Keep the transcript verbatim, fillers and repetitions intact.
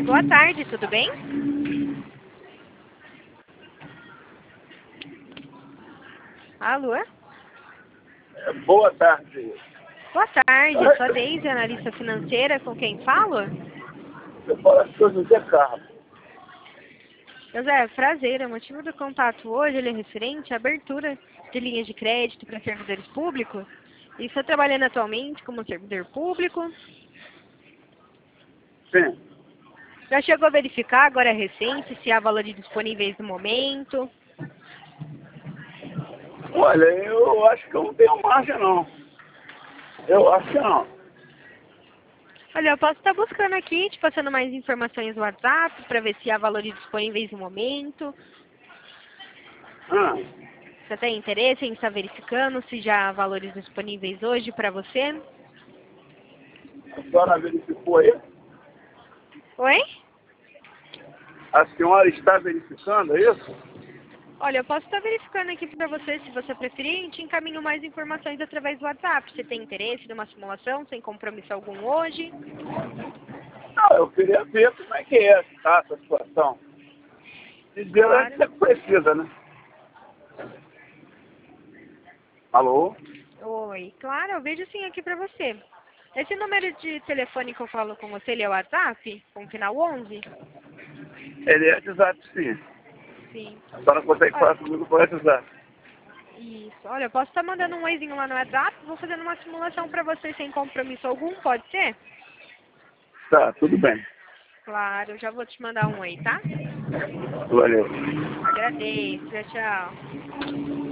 boa tarde, tudo bem? Alô? Boa tarde. Boa tarde, sou a Deise, analista financeira, com quem falo? Eu falo as coisas de carro. José, prazer, o motivo do contato hoje ele é referente à abertura de linhas de crédito para servidores públicos. E estou trabalhando atualmente como servidor público. Sim. Já chegou a verificar, agora é recente, se há valores disponíveis no momento? Olha, eu acho que eu não tenho margem, não. Eu acho que não. Olha, eu posso estar buscando aqui, te passando mais informações no WhatsApp, para ver se há valores disponíveis no momento. Ah, Você tem interesse em estar verificando se já há valores disponíveis hoje para você? a senhora verificou aí? Oi? A senhora está verificando, é isso? Olha, eu posso estar verificando aqui para você, se você preferir, e te encaminho mais informações através do WhatsApp. Você tem interesse numa simulação sem compromisso algum hoje? Não, eu queria ver como é que é tá, essa situação. Dizer Claro. antes é que precisa, né? Alô? Oi, claro, eu vejo sim aqui para você. Esse número de telefone que eu falo com você, ele é o WhatsApp? Com o final onze? Ele é de WhatsApp, sim. Sim. A senhora consegue Olha, falar comigo por WhatsApp. isso. Olha, eu posso estar mandando um oizinho lá no WhatsApp, vou fazendo uma simulação para você sem compromisso algum, pode ser? Tá, tudo bem. Claro, eu já vou te mandar um oi, tá? Valeu. Agradeço, tchau, tchau.